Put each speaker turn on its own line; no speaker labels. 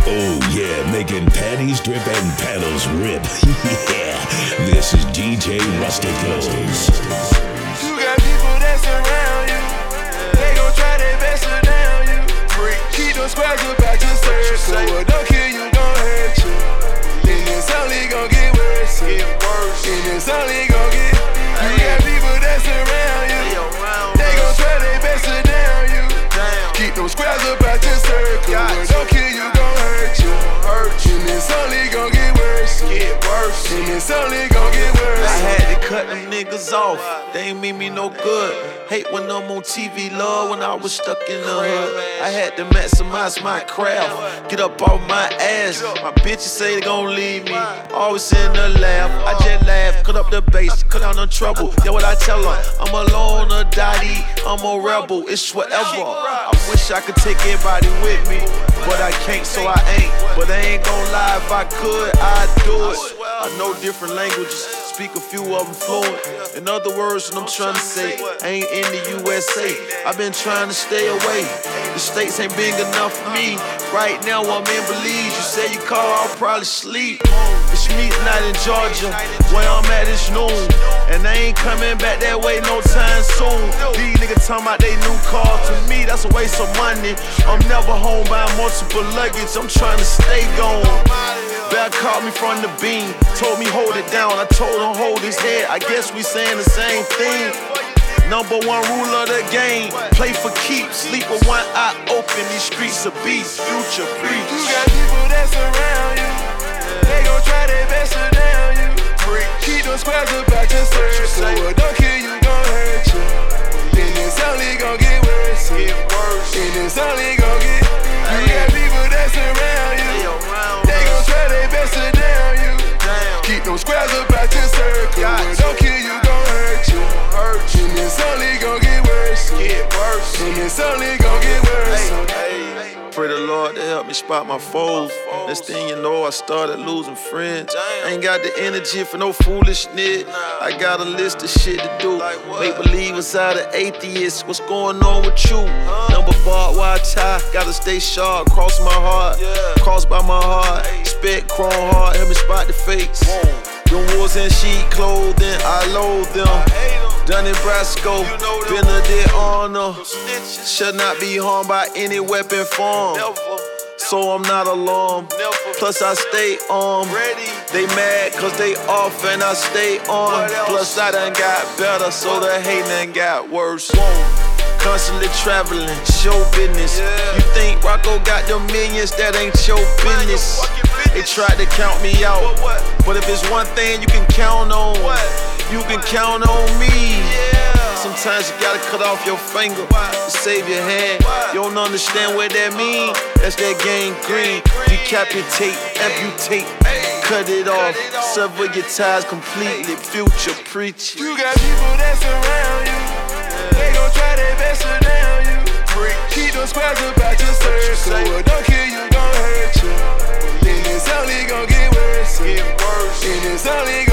Oh yeah, making panties drip and paddles rip. Yeah, this is DJ Rusticals.
You got people that surround you. They gon' try their best to down you. Keep those squares about your circle. What don't kill you, gon' hurt you. And it's only gon' get worse. And it's only gon' get. You got people that surround you. They gon' try their best to down you. Keep those squares about your circle. What don't kill you, gon' hurt you. And it's only gon' get worse. And it's only gon' get worse.
I had to cut them niggas off. They ain't mean me no good. Hate when I'm on TV, love when I was stuck in the hood. I had to maximize my craft, get up off my ass. My bitches say they gon' leave me, always in the laugh. I just laugh, cut up the bass, cut down the trouble. Yeah, what I tell her, I'm alone or daddy, I'm a rebel, it's whatever. I wish I could take everybody with me, but I can't, so I ain't. But I ain't gon' lie, if I could, I'd do it. I know different languages, speak a few of them fluent. In other words, what I'm trying to say, I ain't in the USA. I've been trying to stay away. The States ain't big enough for me. Right now I'm in Belize. You say you call, I'll probably sleep. It's me tonight in Georgia, where I'm at is noon. And I ain't coming back that way no time soon. These niggas talking about they new car. To me, that's a waste of money. I'm never home buying multiple luggage. I'm trying to stay gone. Bear called me from the beam, told me hold it down. I told him hold his head. I guess we saying the same thing. Number one rule of the game, play for keeps. Sleep with one eye open, these streets are beasts. Future preach.
You got people that surround you. They gon' try their best to down you. Keep those squares about your circle. What don't kill you, gon' hurt you. And it's only gon' get worse. And it's only gon' get. You got people that surround you. They gon' try their best to down you. Keep those squares about your circle. What don't kill you, gon' hurt you. And it's only gon' get worse. And it's only gon' get worse.
Pray the Lord to help me spot my foes. Next thing you know, I started losing friends. Ain't got the energy for no foolishness. I got a list of shit to do. Make believers out of atheists. What's going on with you? Number barbed wire tie. Gotta stay sharp. Cross my heart. Crossed by my heart. Spit chrome hard. Help me spot the fakes. Them wolves in sheet clothing. I loathe them. Donnie Brasco, Benedict Arnold. Should not be harmed by any weapon form. So I'm not alarmed. Plus I stay on. They mad cause they off and I stay on. Plus I done got better, so the hate done got worse. Constantly traveling, show business. You think Rocco got them millions, that ain't your business. They tried to count me out, but if it's one thing you can count on, you can count on me. Sometimes you gotta cut off your finger to save your hand. You don't understand what that mean? That's that gang green. Decapitate, amputate, cut it off, sever your ties completely. Future preach.
You got people that surround you. They gon' try their best to down you. Keep those squares about your circle. What don't kill you, gon' hurt you. And it's only gon' get worse. And it's only